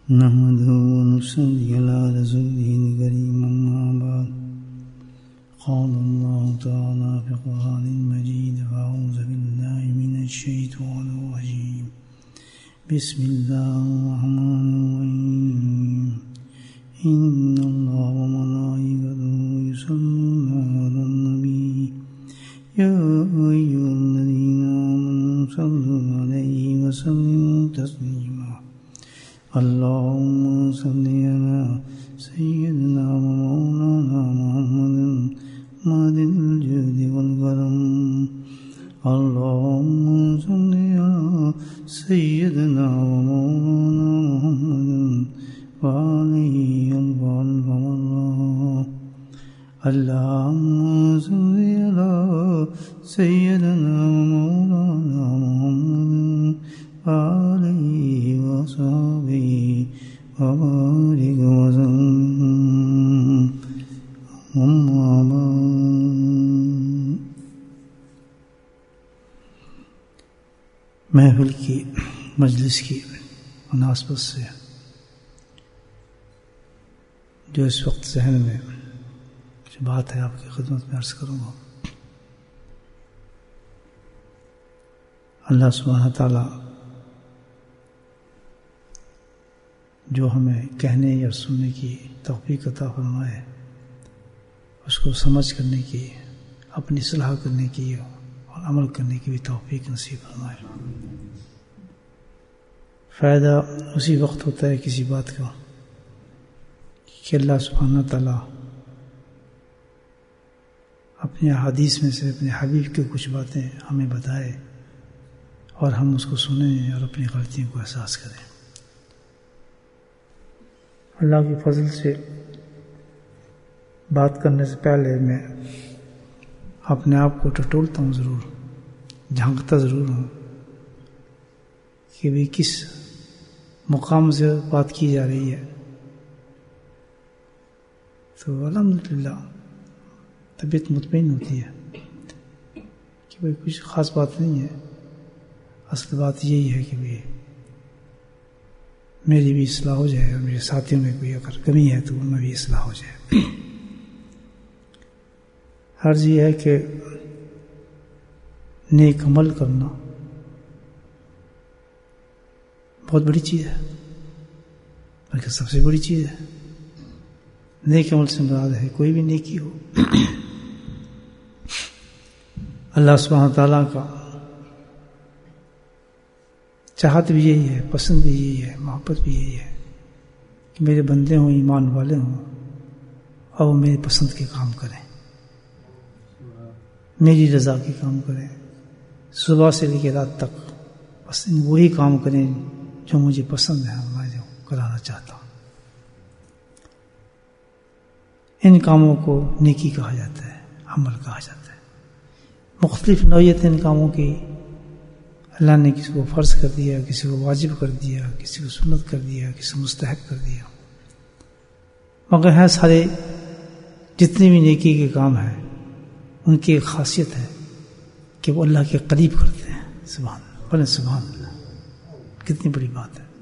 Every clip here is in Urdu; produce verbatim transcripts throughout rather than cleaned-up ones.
نحمده ونصلي على رسوله الكريم أما بعد قال الله تعالى في القرآن المجيد فأعوذ بالله من الشيطان الرجيم بسم الله الرحمن الرحيم إن الله وملائكته يصلون على النبي يا أيها الذين آمنوا صلوا عليه وسلموا تسليما اللهم صل على سيدنا ومولانا محمد مالك الجود والكرم اللهم صل على سيدنا ومولانا محمد وآله وصحبه الله اللهم صل على سيدنا ومولانا محمد وآله وصحبه وبارك وسلم أما بعد محفل کی مجلس کی مناسبت سے جو اس وقت ذہن میں جو بات ہے آپ کی خدمت میں عرض کروں گا. اللہ سبحانہ تعالیٰ جو ہمیں کہنے یا سننے کی توفیق عطا فرمائے اس کو سمجھ کرنے کی اپنی اصلاح کرنے کی اور عمل کرنے کی بھی توفیق نصیب فرمائے. فائدہ اسی وقت ہوتا ہے کسی بات کا کہ اللہ سبحانہ تعالیٰ اپنے احادیث میں سے اپنے حبیب کے کچھ باتیں ہمیں بتائے اور ہم اس کو سنیں اور اپنی غلطیوں کو احساس کریں. اللہ کے فضل سے بات کرنے سے پہلے میں اپنے آپ کو ٹٹولتا ہوں ضرور، جھانکتا ضرور ہوں کہ بھی کس مقام سے بات کی جا رہی ہے. تو الحمدللہ طبیعت مطمئن ہوتی ہے کہ بھئی کچھ خاص بات نہیں ہے. اصل بات یہی ہے کہ بھی میری بھی اصلاح ہو جائے اور میرے ساتھیوں میں کوئی اگر کمی ہے تو ان میں بھی اصلاح ہو جائے. عرض یہ ہے کہ نیک عمل کرنا بہت بڑی چیز ہے، بلکہ سب سے بڑی چیز ہے. نیک عمل سے مراد ہے کوئی بھی نیکی ہو. اللہ سبحانہ تعالیٰ کا چاہت بھی یہی ہے، پسند بھی یہی ہے، محبت بھی یہی ہے کہ میرے بندے ہوں، ایمان والے ہوں اور وہ میری پسند کے کام کریں، میری رضا کے کام کریں، صبح سے لے کے رات تک بس وہی کام کریں جو مجھے پسند ہے، میں جو کرانا چاہتا ہوں. ان کاموں کو نیکی کہا جاتا ہے، عمل کہا جاتا ہے. مختلف نوعیت ان کاموں کی اللہ نے کسی کو فرض کر دیا، کسی کو واجب کر دیا، کسی کو سنت کر دیا، کسی کو مستحب کر دیا. مگر ہے سارے جتنے بھی نیکی کے کام ہیں ان کی ایک خاصیت ہے کہ وہ اللہ کے قریب کرتے ہیں. سبحان اللہ، بولے سبحان اللہ، کتنی بڑی بات ہے.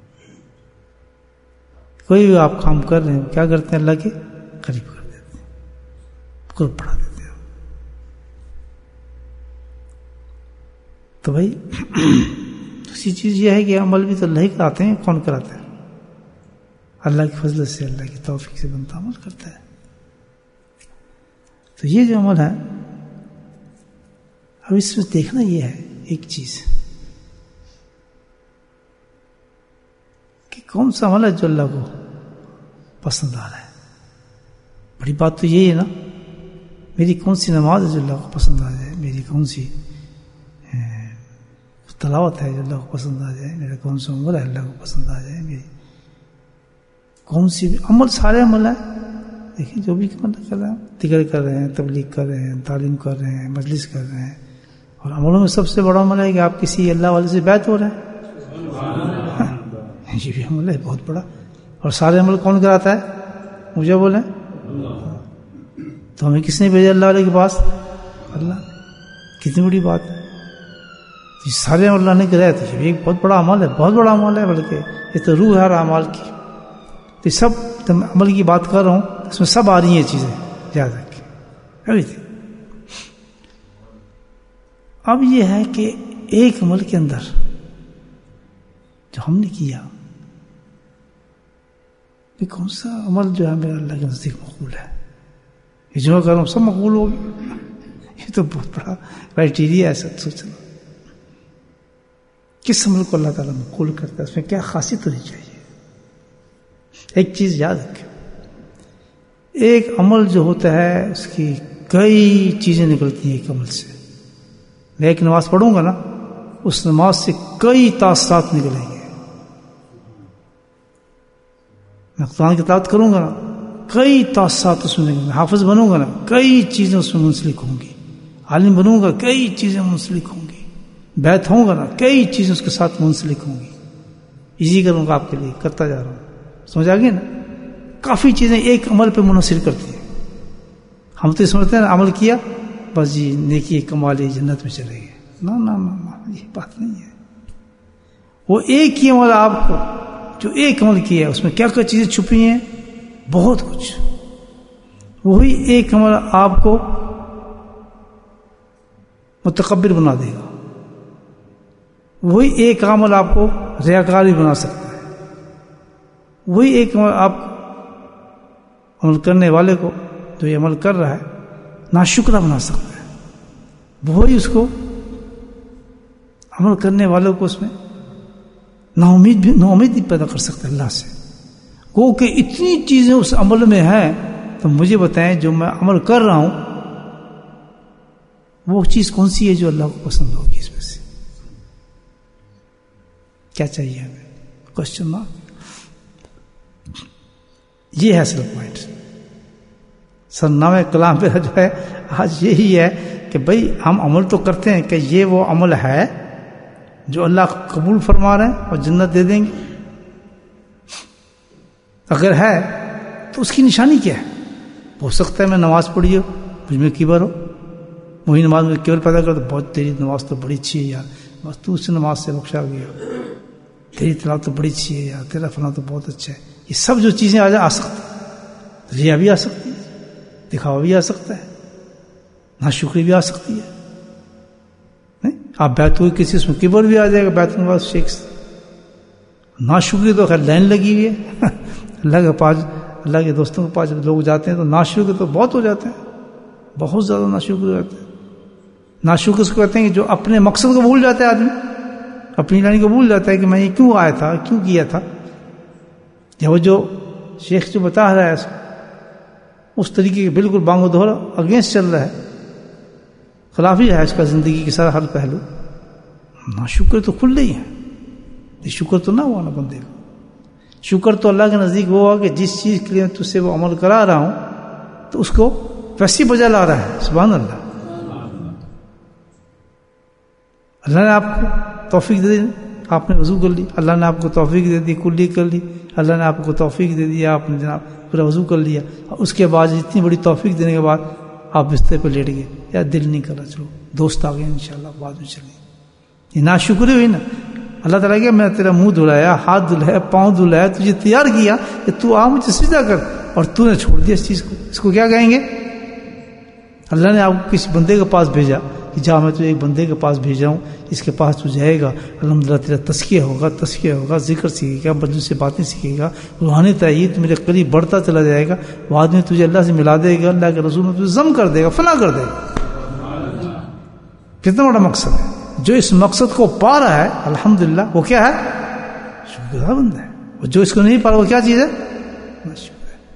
کوئی بھی آپ کام کر رہے ہیں کیا کرتے ہیں؟ اللہ کے قریب کر دیتے ہیں، قرب بڑھا دیتے ہیں. تو بھائی دوسری چیز یہ ہے کہ عمل بھی تو اللہ ہی کراتے ہیں. کون کراتے ہیں؟ اللہ کی فضل سے، اللہ کی توفیق سے بنتا عمل کرتا ہے. تو یہ جو عمل ہے اب اس میں دیکھنا یہ ہے ایک چیز کہ کون سا عمل ہے جو اللہ کو پسند آ رہا ہے. بڑی بات تو یہی ہے نا، میری کون سی نماز ہے جو اللہ کو پسند آ جائے، میری کون سی تلاوت ہے جو اللہ کو پسند آ جائے، میرا کون سا عمل ہے اللہ کو پسند آ جائے، میری کون سی بھی عمل. سارے عمل ہیں. دیکھیں جو بھی عمل کر رہے ہیں، ذکر کر رہے ہیں، تبلیغ کر رہے ہیں، تعلیم کر رہے ہیں، مجلس کر رہے ہیں. اور عملوں میں سب سے بڑا عمل ہے کہ آپ کسی اللہ والے سے بیعت ہو رہے ہیں. یہ بھی عمل ہے بہت بڑا. اور سارے عمل کون کراتا ہے؟ مجھے بولیں. تو ہمیں کس نے بھیجا اللہ والے کے پاس؟ اللہ. کتنی بڑی بات ہے. تو سارے اللہ نے گرایا تھا یہ ایک بہت بڑا عمل ہے، بہت بڑا عمل ہے، بلکہ یہ تو روح ہے ہر اعمال کی. تو سب عمل کی بات کر رہا ہوں، اس میں سب آ رہی ہیں چیزیں، یاد رکھیں ایوری تھنگ. اب یہ ہے کہ ایک عمل کے اندر جو ہم نے کیا یہ کون سا عمل جو ہے میرا اللہ کے نزدیک مقبول ہے. یہ جو میں کر رہا ہوں سب مقبول ہو گیا، یہ تو بہت بڑا کرائٹیریا ہے سب سوچنا. کس عمل کو اللہ تعالیٰ مقبول کرتا ہے، اس میں کیا خاصیت ہونی چاہیے. ایک چیز یاد رکھیں، ایک عمل جو ہوتا ہے اس کی کئی چیزیں نکلتی ہیں ایک عمل سے. میں ایک نماز پڑھوں گا نا، اس نماز سے کئی تاثرات نکلیں گے. میں قرآن کی تلاوت کروں گا نا، کئی تاثرات اس میں نکلیں گے. حافظ بنوں گا نا، کئی چیزیں اس میں منسلک ہوں گی. عالم بنوں گا، کئی چیزیں منسلک ہوں گی. بیعت ہوں گا نا، کئی چیزیں اس کے ساتھ منسلک ہوں گی. ایزی کروں گا آپ کے لیے، کرتا جا رہا ہوں. سمجھ آ گئی نا؟ کافی چیزیں ایک عمل پہ منحصر کرتی ہیں. ہم تو سمجھتے ہیں عمل کیا بس جی نیکی کما لی جنت میں چلے گئے. نہ نہ نہ، یہ بات نہیں ہے. وہ ایک ہی عمل آپ کو جو ایک عمل کیا ہے اس میں کیا کیا چیزیں چھپی ہیں، بہت کچھ. وہی ایک عمل آپ کو متکبر بنا دے گا. وہی ایک عمل آپ کو ریاکار بھی بنا سکتا ہے. وہی ایک عمل آپ عمل کرنے والے کو جو یہ عمل کر رہا ہے ناشکرہ بنا سکتا ہے. وہی اس کو عمل کرنے والوں کو اس میں نا امید بھی نا امید بھی پیدا کر سکتا ہے اللہ سے. گو کہ اتنی چیزیں اس عمل میں ہیں، تو مجھے بتائیں جو میں عمل کر رہا ہوں وہ چیز کون سی ہے جو اللہ کو پسند ہوگی. اس میں سے کیا چاہیے ہمیں؟ Question mark. یہ ہے اصل پوائنٹ. سرنامہ کلام میرا جو ہے آج یہی ہے کہ بھئی ہم عمل تو کرتے ہیں کہ یہ وہ عمل ہے جو اللہ قبول فرما رہے ہیں اور جنت دے دیں گے. اگر ہے تو اس کی نشانی کیا ہے؟ ہو سکتا ہے میں نماز پڑھی ہو، مجھ میں کبر ہو، وہی نماز میں کبر پیدا کر تو بہت تیری نماز تو بڑی اچھی ہے یار، بس تو اس نماز سے بخشا گیا، تیری تلاوت تو بڑی اچھی ہے یار، تیرا فلاں تو بہت اچھا ہے. یہ سب جو چیزیں آ جا آ سکتی، ریا بھی آ سکتی ہے، دکھاوا بھی آ سکتا ہے، ناشکری بھی آ سکتی ہے. آپ بیعت ہوئی کسی اس میں کبر بھی آ جائے گا. بیعت نواز شیخ ناشکری تو خیر لائن لگی ہوئی ہے. اللہ کے پاس، اللہ کے دوستوں کے پاس جب لوگ جاتے ہیں تو ناشکر تو بہت ہو جاتے ہیں، بہت زیادہ ناشکر ہو جاتے ہیں. ناشکر اس کو کہتے ہیں کہ جو اپنے مقصد کو بھول جاتا ہے آدمی، اپنی لائن کو بھول جاتا ہے کہ میں یہ کیوں آیا تھا، کیوں کیا تھا. یا وہ جو شیخ جو بتا رہا ہے اس طریقے کے بالکل بانگو دہرا اگینسٹ چل رہا ہے، خلافی ہے اس کا زندگی کے سارا ہر پہلو. ناشکر تو کھل رہی ہے. یہ شکر تو نہ ہوا نا بندے کو. شکر تو اللہ کے نزدیک وہ ہوا کہ جس چیز کے لیے تجھ سے وہ عمل کرا رہا ہوں تو اس کو ویسی بجا لا رہا ہے. سبحان اللہ. اللہ نے آپ کو توفیق دے دی، آپ نے وضو کر لی. اللہ نے آپ کو توفیق دے دی، کلی کر لی. اللہ نے آپ کو توفیق دے دی، آپ نے جناب پورا وضو کر لیا. اس کے بعد اتنی بڑی توفیق دینے کے بعد آپ بستر پہ لیٹ گئے، یا دل نہیں کر رہا، چلو دوست آ گئے انشاءاللہ بعد میں چلیں. یہ ناشکری ہوئی نا. اللہ تعالیٰ کہ میں تیرا منہ دھلایا، ہاتھ دھلایا، پاؤں دھلایا، تجھے تیار کیا کہ تو آ مجھے سجدہ کر، اور تو نے چھوڑ دیا اس چیز کو. اس کو کیا کہیں گے؟ اللہ نے آپ کو کسی بندے کے پاس بھیجا کہ جا میں تو ایک بندے کے پاس بھیجا ہوں، اس کے پاس تو جائے گا، الحمدللہ تیرا تزکیہ ہوگا، تزکیہ ہوگا، ذکر سیکھے گا، مجھ سے باتیں سیکھے گا، روحانی تعید میرے قریب بڑھتا چلا جائے گا. وہ آدمی تجھے اللہ سے ملا دے گا، اللہ کے رسول میں تجھے ضم کر دے گا، فنا کر دے گا. کتنا بڑا مقصد ہے. جو اس مقصد کو پا رہا ہے الحمدللہ وہ کیا ہے؟ شکر گزار بندہ ہے. اور جو اس کو نہیں پا رہا وہ کیا چیز ہے؟ ناشکر ہے.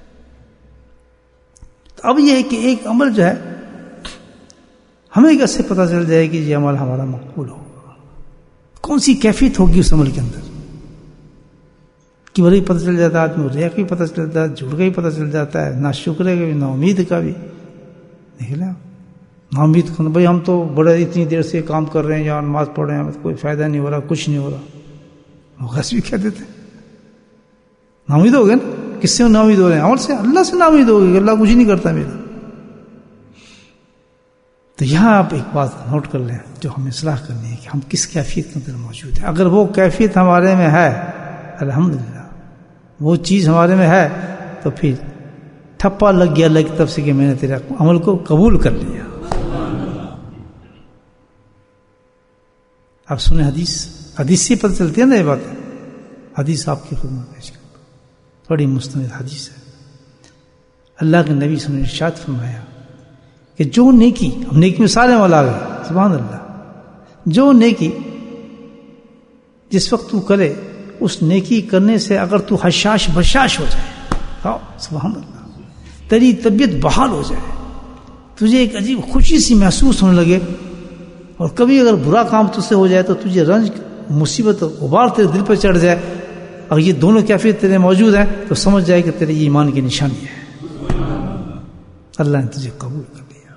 تو اب یہ ہے کہ ایک عمل جو ہے ہمیں کیسے پتہ چل جائے کہ یہ عمل ہمارا مقبول ہوگا؟ کون سی کیفیت ہوگی اس عمل کے اندر؟ کہ وہی پتہ چل جاتا ہے، آدمی ریا کا بھی پتہ چل جاتا ہے، جھوٹ کا بھی پتہ چل جاتا ہے، ناشکرے کا بھی، نا امید کا بھی. دیکھ لیں نا امید کرنا، بھائی ہم تو بڑے اتنی دیر سے کام کر رہے ہیں یا نماز پڑھ رہے ہیں، ہمیں کوئی فائدہ نہیں ہو رہا، کچھ نہیں ہو رہا. وہ غصب بھی کہہ دیتے ہیں. نا امید ہو گئے نا. کس سے نا امید ہو رہے ہیں؟ عمل سے. اللہ سے نا امید ہو گئی کہ اللہ کچھ نہیں کرتا میرا. تو یہاں آپ ایک بات نوٹ کر لیں جو ہمیں اصلاح کرنی ہے کہ ہم کس کیفیت کے اندر موجود ہیں. اگر وہ کیفیت ہمارے میں ہے الحمدللہ، وہ چیز ہمارے میں ہے تو پھر ٹھپا لگ گیا اللہ کی طرف سے کہ میں نے تیرے عمل کو قبول کر لیا. آپ سنیں حدیث، حدیث سے پتہ چلتی ہے نا یہ بات. حدیث آپ کی خدمت پیش کرتا ہوں، بڑی مستند حدیث ہے. اللہ کے نبی صلی اللہ علیہ وسلم نے ارشاد فرمایا کہ جو نیکی، ہم نیکی مثالیں والا گئے سبحان اللہ، جو نیکی جس وقت تو کرے اس نیکی کرنے سے اگر تو حشاش بشاش ہو جائے، ہاں سبحان اللہ، تیری طبیعت بحال ہو جائے، تجھے ایک عجیب خوشی سی محسوس ہونے لگے، اور کبھی اگر برا کام تجھ سے ہو جائے تو تجھے رنج مصیبت غبار تیرے دل پہ چڑھ جائے، اگر یہ دونوں کیفیت تیرے موجود ہیں تو سمجھ جائے کہ تیرے ایمان کی نشانی ہے، اللہ نے تجھے قبول کر لیا.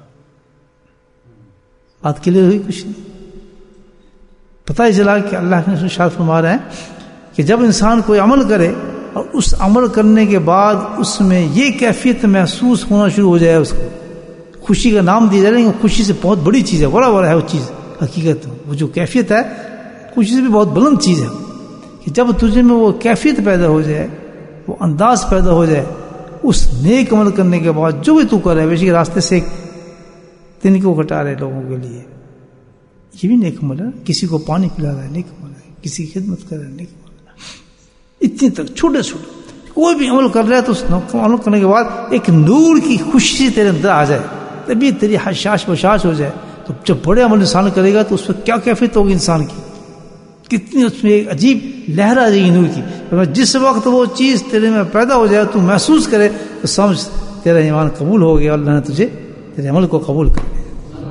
بات کلیئر ہوئی؟ کچھ نہیں. پتہ ہی چلا کہ اللہ نے ارشاد فرما رہے ہیں کہ جب انسان کوئی عمل کرے اور اس عمل کرنے کے بعد اس میں یہ کیفیت محسوس ہونا شروع ہو جائے، اس کو خوشی کا نام دیا جائے، لیکن خوشی سے بہت بڑی چیز ہے، بڑا بڑا ہے وہ چیز حقیقت. وہ جو کیفیت ہے خوشی سے بھی بہت بلند چیز ہے، کہ جب تجھے میں وہ کیفیت پیدا ہو جائے، وہ انداز پیدا ہو جائے اس نیک عمل کرنے کے بعد، جو بھی تو کر رہے بیشک راستے سے تن کو کٹا رہے لوگوں کے لیے، یہ بھی نیک عمل ہے. کسی کو پانی پلا رہا ہے نیک عمل ہے، کسی کی خدمت کر رہا ہے نیک عمل ہے. اتنی تک چھوٹے چھوٹے کوئی بھی عمل کر رہا ہے تو اس عمل کرنے کے بعد ایک نور کی خوشی تیرے اندر آ جائے، تبھی تیری حشاش بشاش ہو جائے. تو جب بڑے عمل انسان کرے گا تو اس پہ کیا کیفیت ہوگی انسان کی، کتنی اس میں ایک عجیب لہر آ جائے گی نور کی. جس وقت وہ چیز تیرے میں پیدا ہو جائے تو محسوس کرے تو سمجھ تیرا ایمان قبول ہو گیا، اللہ نے تجھے تیرے عمل کو قبول کر لیا.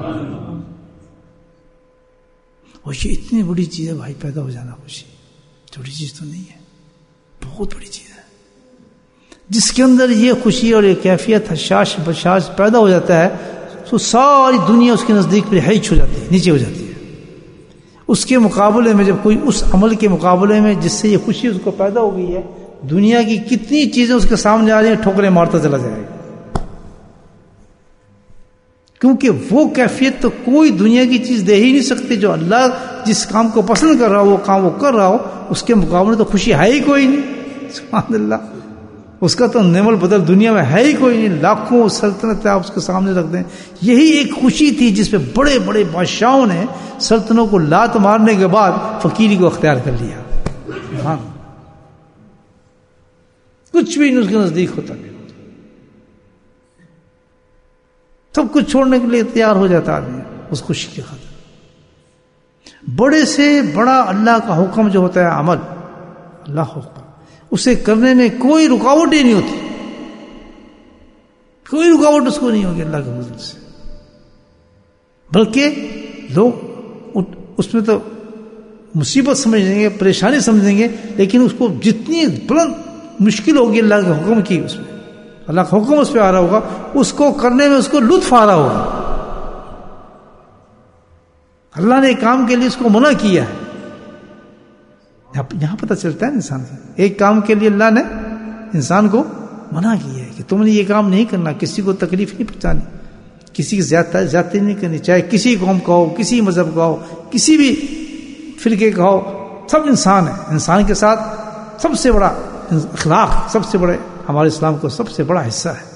اور یہ اتنی بڑی چیز ہے بھائی، پیدا ہو جانا خوشی چھوٹی چیز تو نہیں ہے، بہت بڑی چیز ہے. جس کے اندر یہ خوشی اور یہ کیفیت حشاش بشاش پیدا ہو جاتا ہے تو ساری دنیا اس کے نزدیک پہ ہیچ ہو جاتی ہے، نیچے ہو جاتی ہے. اس کے مقابلے میں جب کوئی اس عمل کے مقابلے میں جس سے یہ خوشی اس کو پیدا ہو گئی ہے، دنیا کی کتنی چیزیں اس کے سامنے آ رہی ہیں ٹھوکریں مارتا چلا جائے گا، کیونکہ وہ کیفیت تو کوئی دنیا کی چیز دے ہی نہیں سکتی. جو اللہ جس کام کو پسند کر رہا ہو وہ کام وہ کر رہا ہو، اس کے مقابلے تو خوشی ہے ہی کوئی نہیں. سبحان اللہ، اس کا تو نعم البدل دنیا میں ہے ہی کوئی نہیں. لاکھوں سلطنت آپ اس کے سامنے رکھ دیں، یہی ایک خوشی تھی جس پہ بڑے بڑے بادشاہوں نے سلطنوں کو لات مارنے کے بعد فقیری کو اختیار کر لیا. ہاں، کچھ بھی نہیں اس کے نزدیک ہوتا نہیں، سب کچھ چھوڑنے کے لیے تیار ہو جاتا آدمی اس خوشی کی خاطر. بڑے سے بڑا اللہ کا حکم جو ہوتا ہے عمل، اللہ حکم، اسے کرنے میں کوئی رکاوٹ ہی نہیں ہوتی، کوئی رکاوٹ اس کو نہیں ہوگی اللہ کے فضل سے. بلکہ لوگ اس میں تو مصیبت سمجھیں گے، پریشانی سمجھیں گے، لیکن اس کو جتنی بلند مشکل ہوگی اللہ کے حکم کی، اس میں اللہ کا حکم اس پہ آ رہا ہوگا، اس کو کرنے میں اس کو لطف آ رہا ہوگا. اللہ نے ایک کام کے لیے اس کو منع کیا ہے، یہاں پتہ چلتا ہے انسان سے ایک کام کے لیے اللہ نے انسان کو منع کیا ہے کہ تم نے یہ کام نہیں کرنا، کسی کو تکلیف نہیں پہنچانی، کسی کی زیادہ زیادتی نہیں کرنی، چاہے کسی قوم کا ہو، کسی مذہب کا ہو، کسی بھی فرقے کا ہو، سب انسان ہے. انسان کے ساتھ سب سے بڑا اخلاق، سب سے بڑے ہمارے اسلام کو سب سے بڑا حصہ ہے.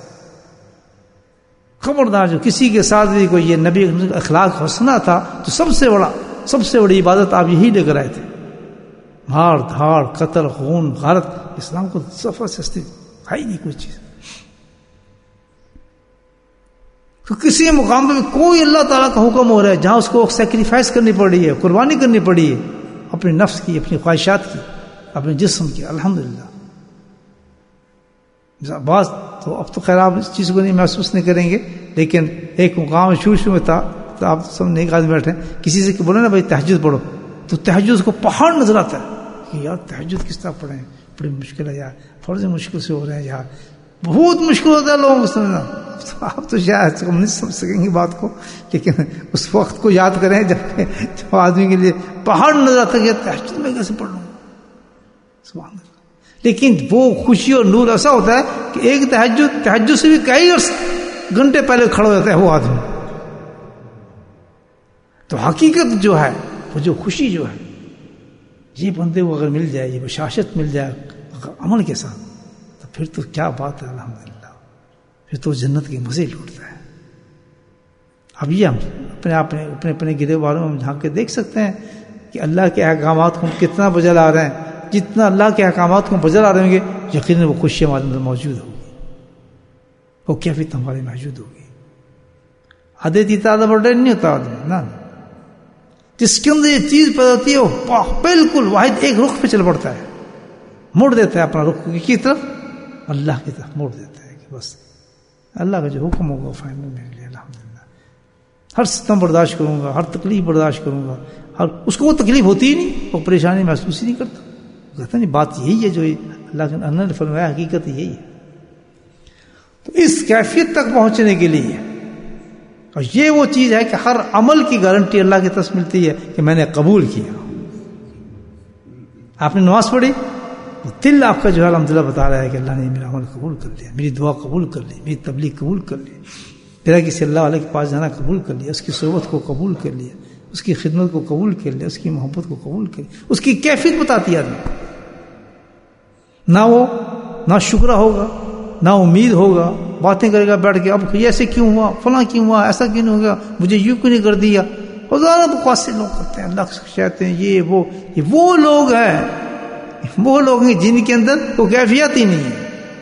خبردار جو کسی کے ساتھ بھی کوئی یہ نبی اخلاق حسنہ تھا تو سب سے بڑا سب سے بڑی عبادت آپ یہی لے کر آئے تھے. مار دھاڑ قتل خون غارت اسلام کو صفا سستی ہے ہی نہیں کوئی چیز. تو کسی مقام پہ کوئی اللہ تعالیٰ کا حکم ہو رہا ہے جہاں اس کو سیکریفائس کرنی پڑ رہی ہے، قربانی کرنی پڑی ہے اپنے نفس کی، اپنی خواہشات کی، اپنے جسم کی. الحمدللہ بعض تو اب تو خیر آپ اس چیز کو نہیں محسوس نہیں کریں گے، لیکن ایک مقام شروع شروع میں تھا تو آپ سب نیک آدمی بیٹھے کسی سے بولے نا بھائی تہجد پڑھو تو تہجد کو پہاڑ نظر آتا ہے کہ یار تہجد کس طرح پڑھیں، بڑی مشکل ہے یار، فرض مشکل سے ہو رہے ہیں یار، بہت مشکل ہوتا ہے لوگوں کو سمجھنا. آپ تو شاید ہم نہیں سمجھ سکیں گے بات کو، لیکن اس وقت کو یاد کریں جب جب آدمی کے لیے پہاڑ نظر آتا ہے کہ تہجد میں کیسے پڑھ لوں. سبحان اللہ. لیکن وہ خوشی اور نور ایسا ہوتا ہے کہ ایک تہجد تہجد سے بھی کئی گھنٹے پہلے کھڑا ہو جاتا ہے وہ آدمی، تو حقیقت جو ہے وہ جو خوشی جو ہے یہ بندے کو اگر مل جائے، یہ بشاشت مل جائے عمل کے ساتھ، تو پھر تو کیا بات ہے، الحمدللہ پھر تو جنت کے مزے لوٹتا ہے۔ اب یہ ہم اپنے اپنے اپنے اپنے گرے والوں میں جھانک کے دیکھ سکتے ہیں کہ اللہ کے احکامات کو کتنا بجا لا رہے ہیں۔ جتنا اللہ کے احکامات کو بجا لا رہے ہوں گے یقیناً وہ خوشی ہمارے اندر موجود ہوگی، وہ کیفیت ہمارے موجود ہوگی۔ آدھے تیتا بڑے نہیں ہوتا آدمی نا، جس کے اندر یہ چیز پیدا ہوتی ہے وہ بالکل واحد ایک رخ پہ چل پڑتا ہے، موڑ دیتا ہے اپنا رخ کی طرف، اللہ کی طرف موڑ دیتا ہے کہ بس اللہ کا جو حکم ہوگا فائنل میرے لیے، الحمدللہ ہر ستم برداشت کروں گا، ہر تکلیف برداشت کروں گا، ہر اس کو وہ تکلیف ہوتی ہی نہیں، وہ پریشانی محسوس ہی نہیں کرتا، کہتا نہیں بات یہی ہے جو اللہ کے انہوں نے فرمایا، حقیقت یہی ہے۔ تو اس کیفیت تک پہنچنے کے لیے، اور یہ وہ چیز ہے کہ ہر عمل کی گارنٹی اللہ کی طرف ملتی ہے کہ میں نے قبول کیا۔ آپ نے نماز پڑھی، وہ دل آپ کا جو ہے الحمدللہ بتا رہا ہے کہ اللہ نے میرا عمل قبول کر لیا، میری دعا قبول کر لی، میری تبلیغ قبول کر لی، میرا کسی اللہ والے کے پاس جانا قبول کر لیا، اس کی صحبت کو قبول کر لیا، اس کی خدمت کو قبول کر لیا، اس کی محبت کو قبول کر لیا۔ اس کی کیفیت بتاتی ہے آدمی، نہ وہ نہ شکرہ ہوگا، نہ امید ہوگا، باتیں کرے گا بیٹھ کے، اب ایسے کیوں ہوا، فلاں کیوں ہوا، ایسا کیوں نہیں ہو گیا، مجھے یوں کیوں نہیں کر دیا۔ ہزاروں بکواس سے لوگ کرتے ہیں، اللہ کہتے ہیں یہ وہ یہ وہ لوگ ہیں، وہ لوگ ہیں جن کے اندر کوئی کیفیت ہی نہیں ہے۔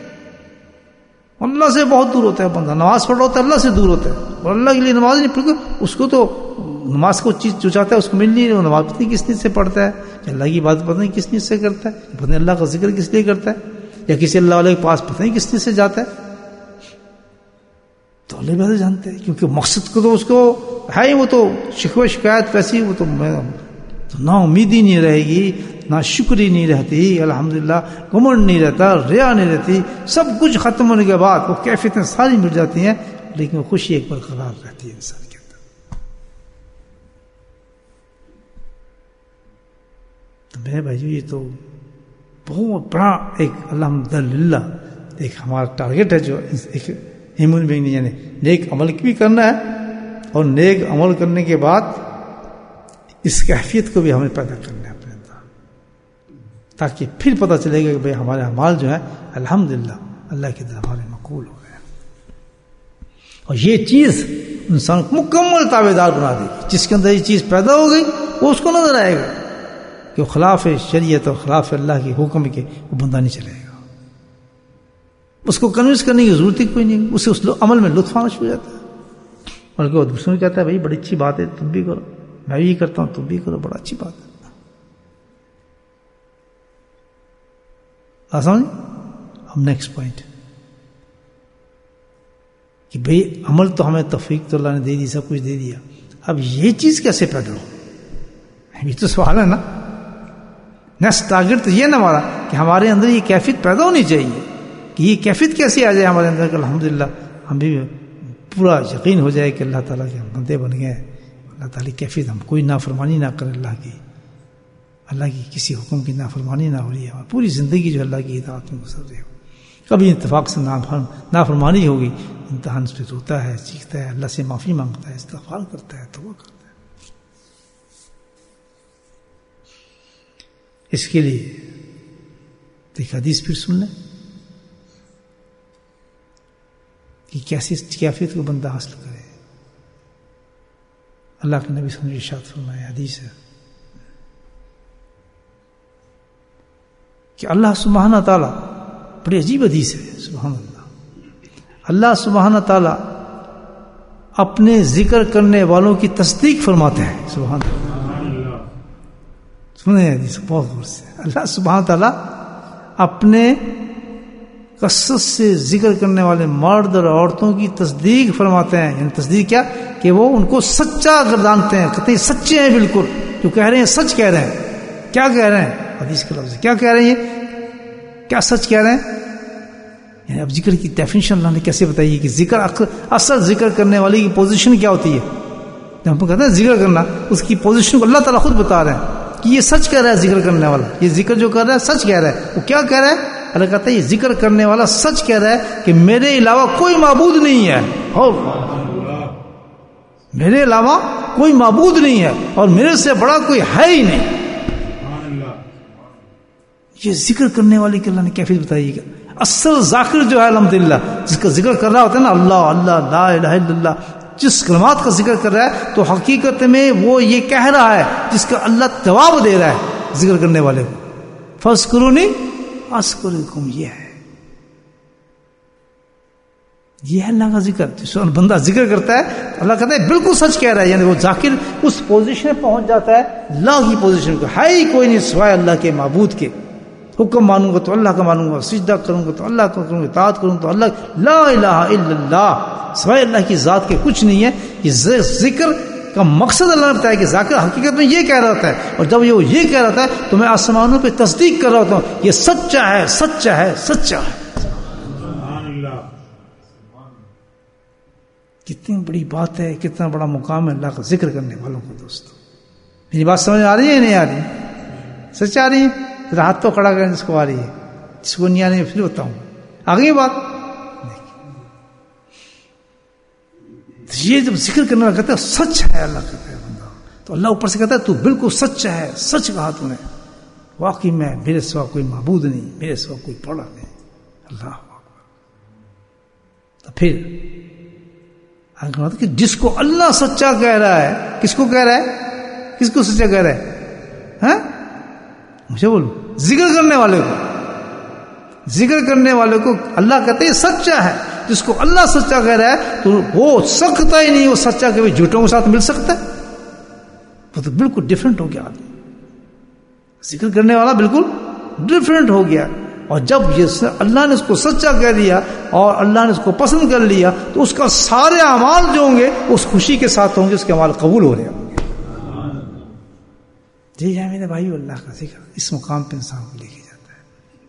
اللہ سے بہت دور ہوتا ہے بندہ، نماز پڑھ رہا ہوتا ہے اللہ سے دور ہوتا ہے، اور اللہ کے لیے نماز نہیں پڑھ، اس کو تو نماز کو چیز جو چاہتا ہے اس کو مل نہیں رہی، وہ نماز پتہ نہیں کس نیت سے پڑھتا ہے، اللہ کی بات پتہ نہیں کس نیت سے کرتا ہے، پتہ نہیں اللہ کا ذکر کس لیے کرتا ہے، یا کسی اللہ والے کے پاس پتہ نہیں کس نیت سے جاتا ہے۔ تو اللہ بہتر جانتے ہیں، کیونکہ مقصد کو تو اس کو ہے ہی، وہ تو شکوہ شکایت ویسی، وہ تو نا امیدی نہیں رہے گی، نہ شکری نہیں رہتی، الحمدللہ گمنڈ نہیں رہتا، ریا نہیں رہتی، سب کچھ ختم ہونے کے بعد وہ کیفیتیں ساری مل جاتی ہیں، لیکن وہ خوشی ایک برقرار رہتی ہے انسان کے اندر۔ تو میرے بھائیو یہ تو بہت بڑا ایک الحمدللہ ایک ہمارا ٹارگیٹ ہے، جو ایک ہیومن بینگ یعنی نیک عمل بھی کرنا ہے، اور نیک عمل کرنے کے بعد اس کیفیت کو بھی ہمیں پیدا کرنا ہے اپنے اندر، تاکہ پھر پتہ چلے گا کہ بھئی ہمارے اعمال جو ہیں الحمدللہ اللہ کی دربار میں مقبول ہو گئے، اور یہ چیز انسان کو مکمل تابع دار بنا دے گی۔ جس کے اندر یہ چیز پیدا ہو گئی وہ اس کو نظر آئے گا کہ خلاف شریعت اور خلاف اللہ کے حکم کے وہ بندہ نہیں چلے گا، اس کو کنوینس کرنے کی ضرورت ہی کوئی نہیں، اسے اس عمل میں لطف آنا شروع ہو جاتا ہے، بلکہ وہ دوسروں کو کہتا ہے بھائی بڑی اچھی بات ہے، تم بھی کرو، میں بھی کرتا ہوں، تم بھی کرو، بڑا اچھی بات ہے۔ آسان۔ اب نیکسٹ پوائنٹ کہ بھئی عمل تو ہمیں توفیق تو اللہ نے دے دی، سب کچھ دے دیا، اب یہ چیز کیسے پیدا ہو؟ یہ تو سوال ہے نا۔ نیکسٹ ٹارگیٹ تو یہ نہ ہمارا کہ ہمارے اندر یہ کیفیت پیدا ہونی چاہیے، کہ یہ کیفیت کیسے آ جائے ہمارے اندر کہ الحمدللہ ہم بھی پورا یقین ہو جائے کہ اللہ تعالیٰ کے ہم بندے بن گئے، اللہ تعالیٰ کی کیفیت، ہم کوئی نافرمانی نہ کرے، اللہ کی اللہ کی کسی حکم کی نافرمانی نہ ہو رہی ہے، پوری زندگی جو اللہ کی اطاعت میں گزر رہی ہو، کبھی اتفاق سے نافرمانی ہوگی، امتحان سے روتا ہے، سیکھتا ہے، اللہ سے معافی مانگتا ہے، استغفار کرتا ہے، توبہ کرتا ہے۔ اس کے لیے ایک حدیث پھر سن لیں کہ کیسی کیفیت کو بندہ حاصل کرے۔ اللہ کے نبی صلی اللہ علیہ وسلم نے ارشاد فرمایا، حدیث ہے کہ اللہ سبحانہ تعالیٰ، بڑی عجیب حدیث ہے، سبحان اللہ، اللہ سبحانہ تعالیٰ اپنے ذکر کرنے والوں کی تصدیق فرماتے ہیں، سبحان اللہ۔ سنیں حدیث بہت غور سے، اللہ سبحانہ تعالیٰ اپنے کثرت سے ذکر کرنے والے مرد اور عورتوں کی تصدیق فرماتے ہیں، یعنی تصدیق کیا کہ وہ ان کو سچا گردانتے ہیں، کہتے ہیں سچے ہیں، بالکل جو کہہ رہے ہیں سچ کہہ رہے ہیں۔ کیا کہہ رہے ہیں؟ حدیث کا لفظ کیا کہہ رہے ہیں؟ کیا سچ کہہ رہے ہیں؟ یعنی اب ذکر کی ڈیفینیشن اللہ نے کیسے بتائی کہ ذکر اصل ذکر کرنے والے کی پوزیشن کیا ہوتی ہے؟ جب ہم کہتے ہیں ذکر کرنا، اس کی پوزیشن کو اللہ تعالیٰ خود بتا رہے ہیں کہ یہ سچ کہہ رہا ہے، ذکر کرنے والا یہ ذکر جو کر رہا ہے سچ کہہ رہا ہے۔ وہ کیا کہہ رہا ہے؟ اللہ کہتا ہے یہ ذکر کرنے والا سچ کہہ رہا ہے کہ میرے علاوہ کوئی معبود نہیں ہے، اور میرے علاوہ کوئی معبود نہیں ہے اور میرے سے بڑا کوئی ہے ہی نہیں. یہ ذکر کرنے والے کی اللہ نے کیفیت بتائیے گا. اصل ذاکر جو ہے الحمدللہ جس کا ذکر کر رہا ہوتا ہے نا اللہ اللہ لا الہ الا اللہ, جس کلمات کا ذکر کر رہا ہے تو حقیقت میں وہ یہ کہہ رہا ہے جس کا اللہ جواب دے رہا ہے ذکر کرنے والے کو. فاذکرونی اذکرکم, یہ ہے یہ ہے اللہ کا ذکر. جس بندہ ذکر کرتا ہے اللہ کہتا ہے بالکل سچ کہہ رہا ہے. یعنی وہ ذاکر اس پوزیشن میں پہنچ جاتا ہے اللہ کی پوزیشن کو, ہے ہی کوئی نہیں سوائے اللہ کے معبود کے. حکم مانوں گا تو اللہ کا مانوں گا, سجدہ کروں گا تو اللہ کا کروں گا, اطاعت کروں تو اللہ, لا الہ الا اللہ, سوائے اللہ کی ذات کے کچھ نہیں ہے. یہ ذکر کا مقصد اللہ نے بتایا کہ ذاکر حقیقت میں یہ کہہ رہا ہوتا ہے, اور جب وہ یہ کہہ رہا ہے تو میں آسمانوں پہ تصدیق کر رہا ہوتا ہوں یہ سچا ہے سچا ہے سچا ہے. کتنی بڑی بات ہے, کتنا بڑا مقام ہے اللہ کا ذکر کرنے والوں کو. دوستو میری بات سمجھ آ رہی ہے نہیں آ رہی؟ سچ آ رہی ہے؟ ہاتھ تو کھڑا کریں جس کو آ رہی ہے, جس کو نہیں آ رہی ہے پھر بتاؤں. آ گئی بات؟ یہ جب ذکر کرنے والا کہتا ہے سچ ہے اللہ کہتا ہے بندہ, تو اللہ اوپر سے کہتا ہے تو بالکل سچ ہے, سچ کہا تو نے, واقعی میں میرے سوا کوئی معبود نہیں, میرے سوا کوئی پڑا نہیں. اللہ اکبر. تو پھر کہ جس کو اللہ سچا کہہ رہا ہے, کس کو کہہ رہا ہے, کس کو سچا کہہ رہا ہے؟ ہاں مجھے بولو, ذکر کرنے والے کو, ذکر کرنے والے کو اللہ کہتے ہیں سچا ہے. جس کو اللہ سچا کہہ رہا ہے تو وہ سکتا ہی نہیں, وہ سچا کبھی جھوٹوں کے ساتھ مل سکتا ہے؟ وہ تو بالکل ڈفرینٹ ہو گیا آدمی. ذکر کرنے والا بالکل ڈفرینٹ ہو گیا. اور جب یہ اللہ نے اس کو سچا کہہ دیا اور اللہ نے اس کو پسند کر لیا تو اس کا سارے اعمال جو ہوں گے اس خوشی کے ساتھ ہوں گے, اس کے اعمال قبول ہو رہے ہوں گے. جی ہے میرے بھائی, اللہ کا ذکر اس مقام پہ انسان کو لے کے جاتا ہے.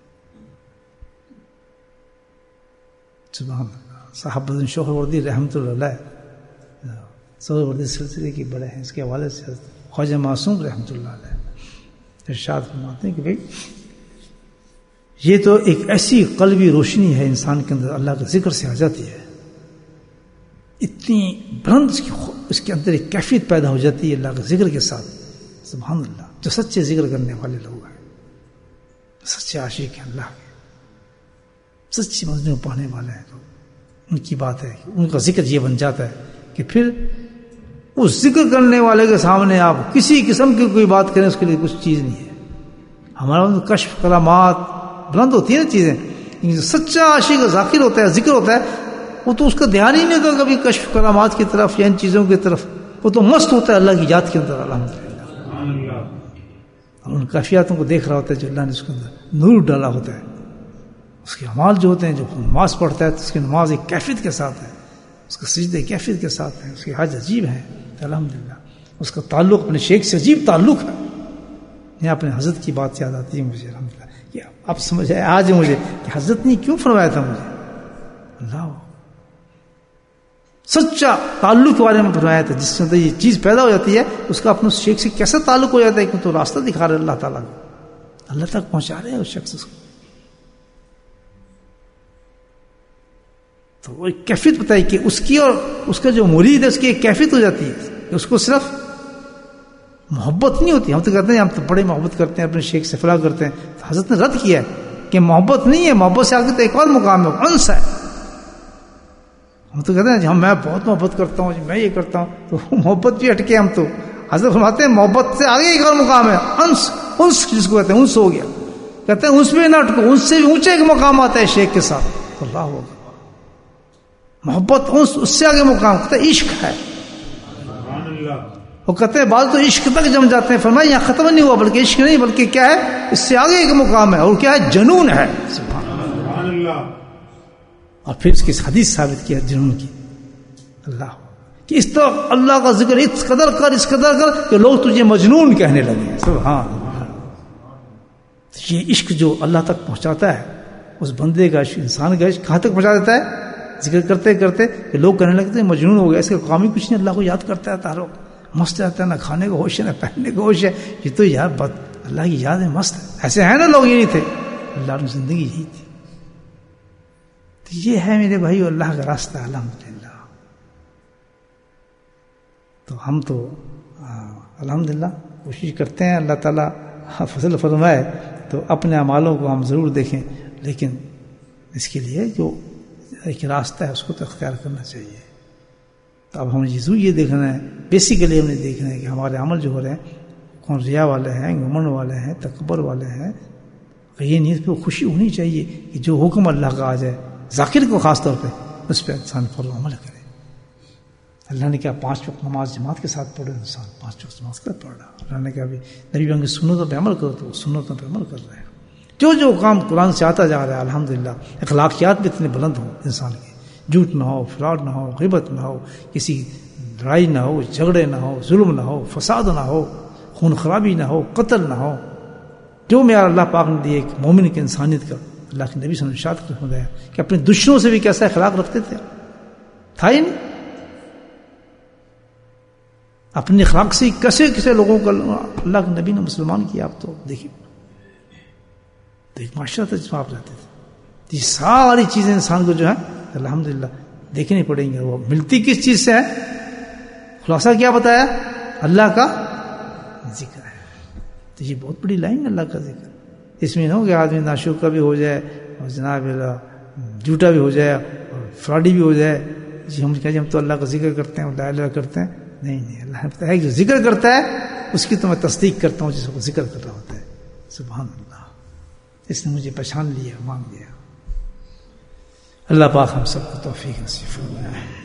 سبحان اللہ. صاحب بدن شوہر وردی رحمۃ اللہ علیہ شوہر وردی سلسلے کے بڑے ہیں, اس کے حوالے سے خواجہ معصوم رحمۃ اللہ علیہ ارشاد فرماتے ہیں کہ بھائی یہ تو ایک ایسی قلبی روشنی ہے انسان کے اندر اللہ کے ذکر سے آ جاتی ہے, اتنی بلند اس کی اس کے اندر ایک کیفیت پیدا ہو جاتی ہے اللہ کے ذکر کے ساتھ. سبحان اللہ. جو سچے ذکر کرنے والے لوگ ہیں, سچے عاشق ہیں اللہ کے, سچی مضمون پڑھنے والے ہیں, تو ان کی بات ہے کہ ان کا ذکر یہ بن جاتا ہے کہ پھر اس ذکر کرنے والے کے سامنے آپ کسی قسم کی کوئی بات کریں اس کے لیے کچھ چیز نہیں ہے. ہمارا کشف کرامات بلند ہوتی ہیں نا چیزیں, لیکن جو سچا عاشق ذاکر ہوتا ہے, ذکر ہوتا ہے, وہ تو اس کا دھیان ہی نہیں ہوتا کبھی کشف کرامات کی طرف یا ان چیزوں کی طرف, وہ تو مست ہوتا ہے اللہ کی ذات کے اندر. الحمدللہ ان کیفیاتوں کو دیکھ رہا ہوتا ہے جو اللہ نے اس کے اندر نور ڈالا ہوتا ہے. اس کے اعمال جو ہوتے ہیں, جو نماز پڑھتا ہے تو اس کی نماز ایک کیفیت کے ساتھ ہے, اس کا سجدے کیفیت کے ساتھ ہے, اس کی حج عجیب ہے. الحمدللہ اس کا تعلق اپنے شیخ سے عجیب تعلق ہے. یہاں اپنے حضرت کی بات یاد آتی ہے مجھے الحمدللہ. اب سمجھ آئے آج مجھے کہ حضرت نے کیوں فرمایا تھا مجھے, اللہ سچا تعلق کے بارے میں فرمایا تھا, جس سے یہ چیز پیدا ہو جاتی ہے اس کا اپنے شیخ سے کیسا تعلق ہو جاتا ہے کہ تو راستہ دکھا رہے اللہ تعالیٰ کو, اللہ تک پہنچا رہے ہیں اس شخص کو. تو وہ ایک کیفیت بتائی کہ اس کی اور اس کا جو مرید ہے اس کی ایک کیفیت ہو جاتی ہے کہ اس کو صرف محبت نہیں ہوتی. ہم تو کہتے ہیں ہم تو بڑے محبت کرتے ہیں اپنے شیخ سے, فلاح کرتے ہیں, تو حضرت نے رد کیا ہے کہ محبت نہیں ہے, محبت سے آگے تو ایک اور مقام ہے, انس ہے. ہم تو کہتے ہیں جی ہم میں بہت محبت کرتا ہوں, جی میں یہ کرتا ہوں, تو محبت بھی ہٹکے ہم تو. حضرت فرماتے ہیں محبت سے آگے ایک اور مقام ہے, انس. انس جس کو کہتے ہیں انس ہو گیا, کہتے ہیں انس میں نہ ہٹکو, انس سے بھی اونچے ایک مقام آتا ہے شیخ کے ساتھ. تو اللہ ہوگا محبت انس, اس سے آگے مقام کہتے ہیں عشق ہے. وہ کہتے ہیں بعض تو عشق تک جم جاتے ہیں. فرمایا یہاں ختم نہیں ہوا, بلکہ عشق نہیں بلکہ کیا ہے, اس سے آگے ایک مقام ہے, اور کیا ہے, جنون ہے. سبحان اللہ. اور پھر اس کی حدیث ثابت کیا جنون کی, اللہ کہ اس طرح اللہ کا ذکر اس قدر کر اس قدر کر کہ لوگ تجھے مجنون کہنے لگے. سبحان اللہ. یہ عشق جو اللہ تک پہنچاتا ہے, اس بندے کا عشق, انسان کا عشق کہاں تک پہنچا دیتا ہے, ذکر کرتے کرتے کہ لوگ کہنے لگتے ہیں مجنون ہو گیا, اس کا کام ہی کچھ نہیں, اللہ کو یاد کرتا ہے, تارو مست رہتا ہے, نہ کھانے کو ہوش ہے نہ پہننے کو ہوش ہے, یہ تو یار بات اللہ کی یاد ہے, مست ہے. ایسے ہیں نا لوگ, یہ نہیں تھے, اللہ کی زندگی یہی تھی. تو یہ ہے میرے بھائی اللہ کا راستہ. الحمدللہ تو ہم تو الحمدللہ کوشش کرتے ہیں اللہ تعالیٰ فضل فرمائے تو اپنے اعمالوں کو ہم ضرور دیکھیں، لیکن اس کے لیے جو ایک راستہ ہے اس کو تو اختیار کرنا چاہیے. تو اب ہمیں یہ یہ دیکھنا ہے، بیسیکلی ہم نے دیکھنا ہے کہ ہمارے عمل جو ہو رہے ہیں کون ریا والے ہیں، گمنڈ والے ہیں، تکبر والے ہیں. یہ نیت پہ خوشی ہونی چاہیے کہ جو حکم اللہ کا آ جائے، ذاکر کو خاص طور پہ اس پہ انسان فوراً عمل کرے. اللہ نے کہا پانچ وقت نماز جماعت کے ساتھ پڑھے، انسان پانچ وقت نماز کے ساتھ پڑھ رہا. اللہ نے کہا بھی نبی بن کی سنتوں پہ عمل کرو، تو سنتوں پہ عمل کر رہے ہیں. جو جو کام قرآن سے آتا جا رہا ہے الحمدللہ، اخلاقیات بھی اتنے بلند ہوں انسان کے، جھوٹ نہ ہو، فراڈ نہ ہو، غیبت نہ ہو، کسی لڑائی نہ ہو، جھگڑے نہ ہو، ظلم نہ ہو، فساد نہ ہو، خون خرابی نہ ہو، قتل نہ ہو. جو معیار اللہ پاک نے دیے ایک مومن کی انسانیت کا، اللہ کے نبی صلی اللہ علیہ وسلم نے ارشاد فرمایا کہ اپنے دشمنوں سے بھی کیسا اخلاق رکھتے تھے، تھا ہی نہیں. اپنے اخلاق سے کیسے کیسے لوگوں کو اللہ کے نبی نے مسلمان کیا. آپ تو دیکھیے تو ایک معاشرہ تھا جس میں آپ رہتے تھے. یہ ساری چیزیں انسان کو جو ہے الحمدللہ دیکھنی پڑیں گے. وہ ملتی کس چیز سے ہے؟ خلاصہ کیا بتایا؟ اللہ کا ذکر ہے. تو یہ بہت بڑی لائن ہے اللہ کا ذکر. اس میں نہ ہو کہ آدمی ناشکر کا بھی ہو جائے اور جناب جھوٹا بھی ہو جائے اور فراڈی بھی ہو جائے. جی ہم کہتے ہیں ہم تو اللہ کا ذکر کرتے ہیں، لا الہ کرتے ہیں. نہیں نہیں، اللہ ہے جو ذکر کرتا ہے اس کی تو میں تصدیق کرتا ہوں جس کو ذکر کر رہا ہوتا ہے. سبحان اللہ، اس نے مجھے پہچان لیا، مان لیا. اللہ پاک ہم سب کو توفیق نصیب فرمائے.